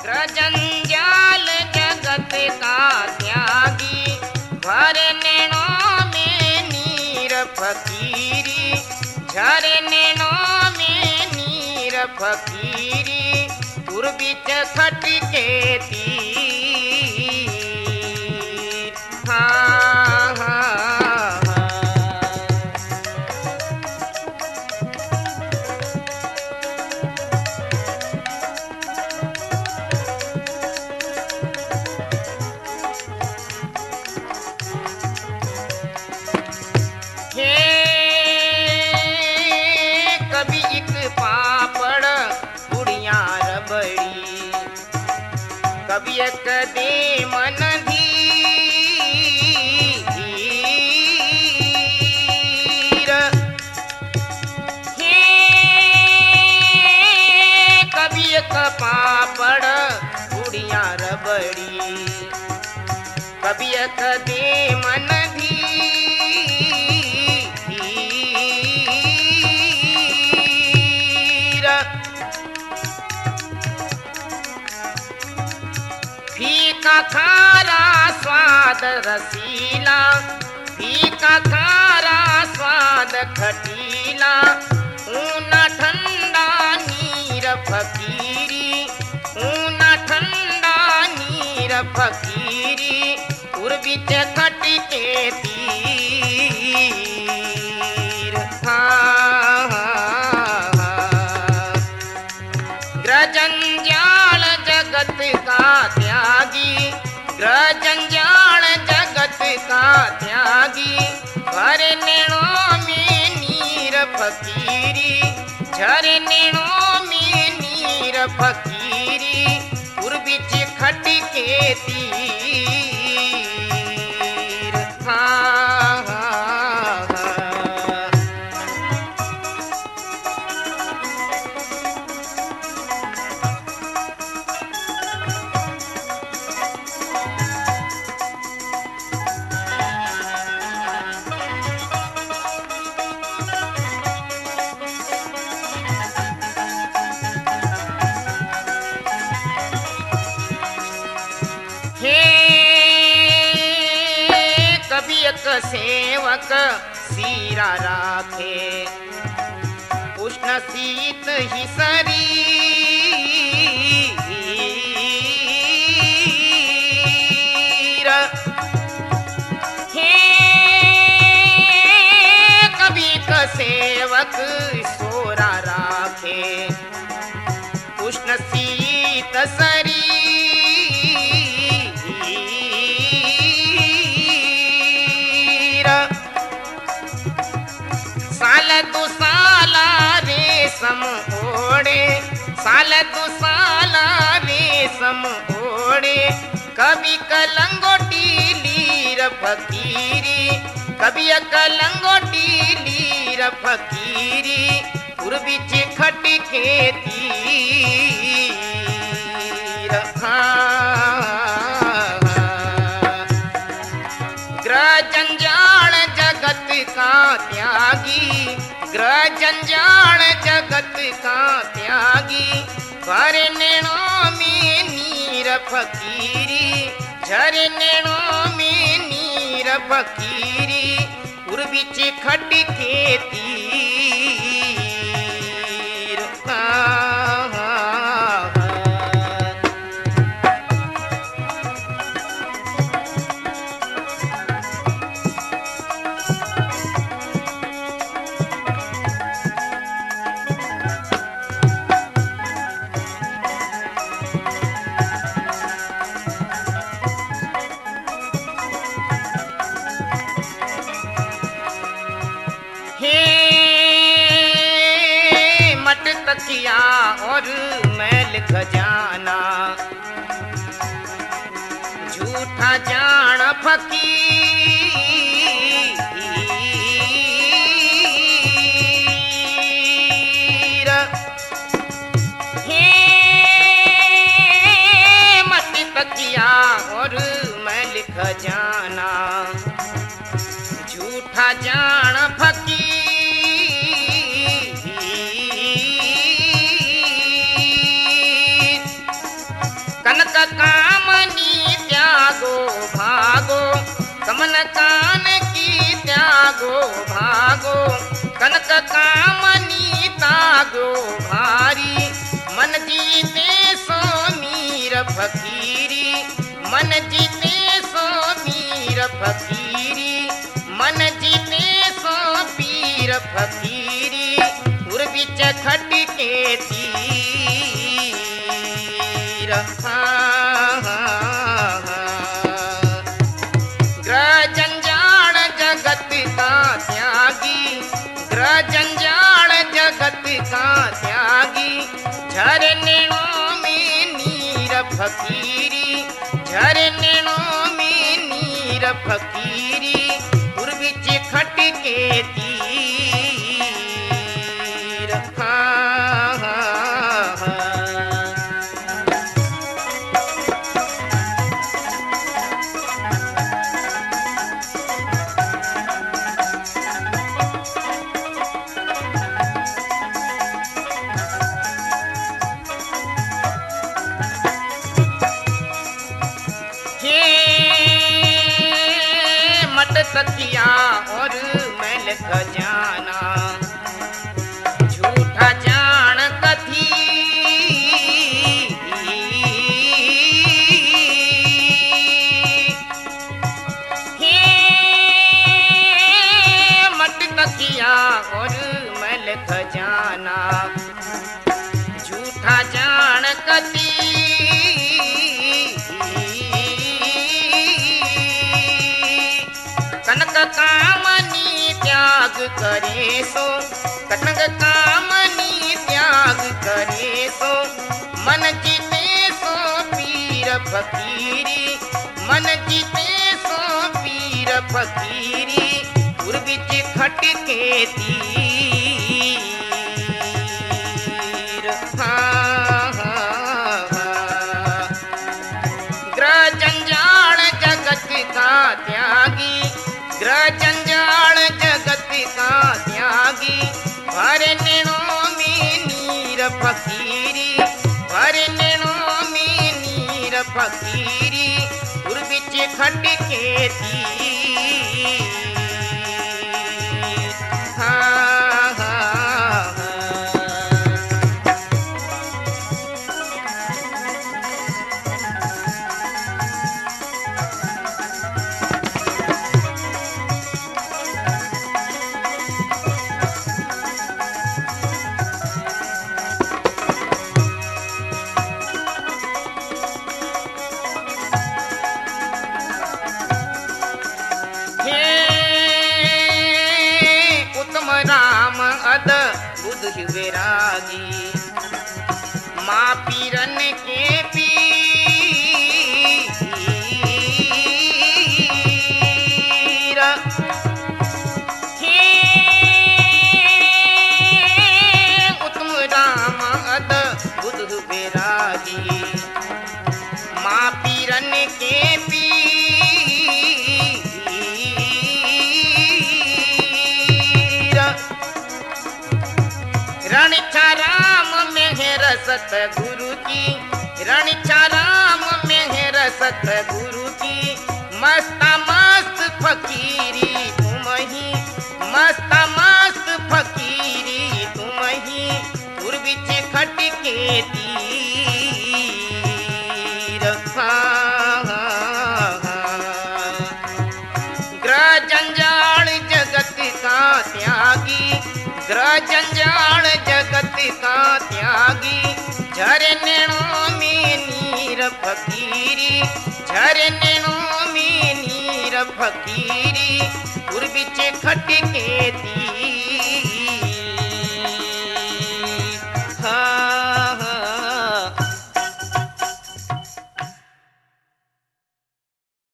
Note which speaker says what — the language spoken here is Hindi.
Speaker 1: ग्रजंजाल जगत का त्यागी, भरे नैनों में नीर फकीरी, झरे नैनों में नीर फकीरी, दुर्बिच खटके तीर। हाँ हाँ कभी एक पापड़ गुड़िया रबड़ी, कभी एक दे मन धीर, कभी एक पापड़ गुड़िया रबड़ी, कभी एक दे मन फीका खारा स्वाद रसीला, फीका खारा स्वाद खटीला, ऊना ठंडा नीर फकीरी, ऊना ठंडा नीर फकीरी, उर्बिच खटके तीर। हाँ ग्रजंजाल जगत का त्यागी, ग्रजंजाल जगत का त्यागी, भरे नैनों में नीर फकीरी, झरे नैनों में नीर फकीरी, उर्बिच खटके तीर। हाँ कभी एक सेवक सीरा राखे, उष्ण शीत ही शरीर, कभी एक सेवक सोरा राखे, उष्ण शीत शरीर, साल दो साला रेशम ओढ़े, साल दो साला रेशम ओढ़े, कभी कलंगोटी लीर फकीरी, कभी कलंगोटी लीर फकीरी, उर्बिच खटके तीर। ग्रजंजाल जगत का त्यागी, ग्रजंजाल जगत का त्यागी, भरे नैनों में नीर फकीरी, झरे नैनों में नीर फकीरी, उर्बिच खटके तीर। तकिया और मैल खजाना, झूठा जान फकीर, हे मत तकिया और मैल खजाना, झूठा जान फकीर, तागो भागो कनक कामनी तागो भारी मन जीते सो मीर फकीरी मन जीते सो मीर फकीरी मन जीते सो पीर फकीरी उर बिच खट के तीर ग्रह जंजाल जगत का त्यागी ग्रह जंजाल जगत का त्यागी झरनों में नीर फकीरी झरनों में नीर फकीरी उर बिच खट के तीर तकिया और मैल खजाना झूठा जान कथी हे मट तकिया और मैल खजाना झूठा जान कथी कनक कामनी त्याग करे सो कनक कामनी त्याग करे सो मन जीते सो पीर फकीरी मन जीते सो पीर फकीरी उर बिच खट के तीर ग्रह जंजाल जगत का त्यागी ग्रह जंजाल जगत का त्यागी भरनों में नीर फकीरी भरनों में नीर फकीरी उर बिच खट के तीर राम अद बुध विरागी माँ पीरन के पीर हे उत्तम राम अद बुध विरागी माँ पीरन के पीर रणिछा राम मेहर सतगुरु की रणिछा राम मेहर सतगुरु की मस्ता मस्त फकीरी तुम ही मस्ता मस्त फकीरी तुम ही उर बिच खट के तीर ग्रह जंजाल जगत का त्यागी ग्रह जंजाल जगत का त्यागी झरनों में नीर फकीरी झरनों में नीर फकीरी उर बिच खट के तीर